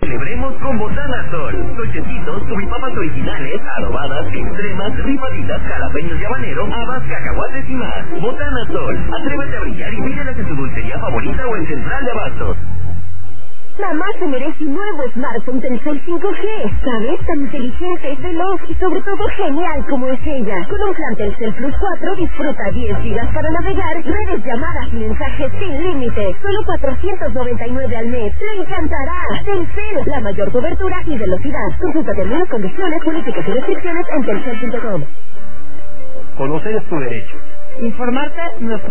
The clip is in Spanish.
Celebremos con Botana Sol. Cochecitos, tubipapas originales, adobadas, extremas, rifaditas, jalapeños y habanero, habas, cacahuates y más. Botana Sol. Atrévete a brillar y pídelas en tu dulcería favorita o en Central de Abastos. Mamá se merece un nuevo smartphone Telcel 5G. ¿Sabes? Tan inteligente, veloz y sobre todo genial como es ella. Con un plan Telcel Plus 4 disfruta 10 GB para navegar, redes, llamadas y mensajes sin límite. Solo 499 al mes. ¡Le encantará! Telcel, la mayor cobertura y velocidad. Consulta términos, condiciones, políticas y restricciones en telcel.com. Conocer es tu derecho. Informarte nuestro